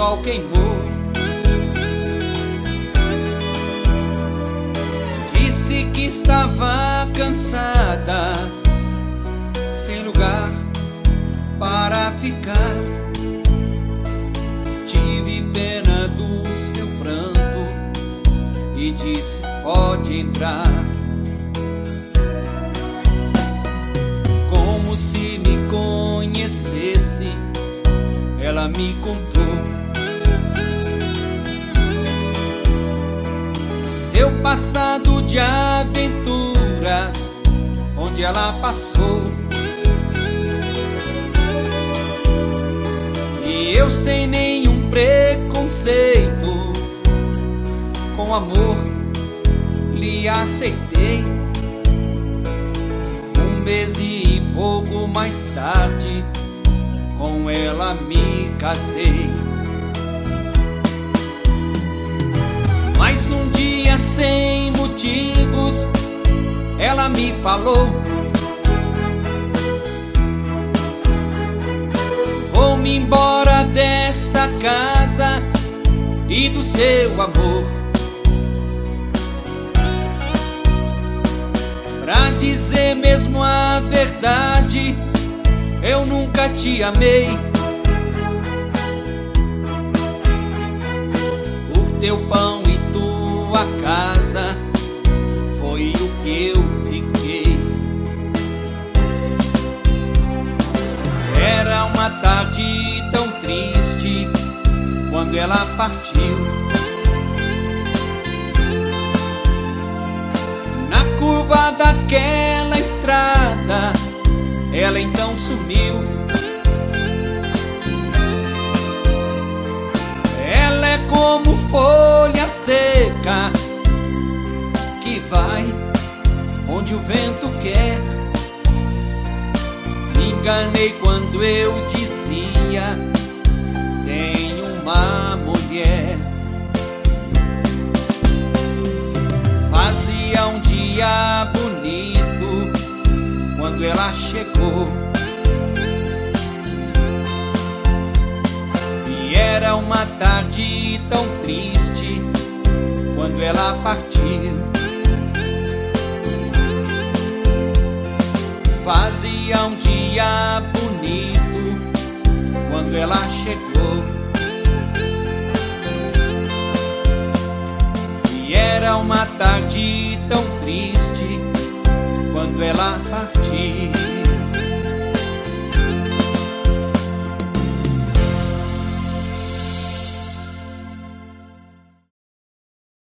sol queimou. Disse que estava cansada, sem lugar para ficar. Tive pena do seu pranto e disse: pode entrar. Como se me conhecesse, ela me contou seu passado de aventuras, onde ela passou. E eu, sem nenhum preconceito, com amor lhe aceitei. Um mês e pouco mais tarde, com ela me casei. Mas um dia, sem motivos, ela me falou: vou-me embora dessa casa e do seu amor. Pra dizer mesmo a verdade, eu nunca te amei. O teu pão e tua casa foi o que eu fiquei. Era uma tarde tão triste quando ela partiu. Na curva daquela estrada, ela então sumiu. Ela é como folha seca que vai onde o vento quer. Me enganei quando eu dizia: tenho uma mulher. Fazia um dia bonito quando ela chegou, e era uma tarde tão triste quando ela partiu. Fazia um dia bonito quando ela chegou, e era uma tarde tão triste quando ela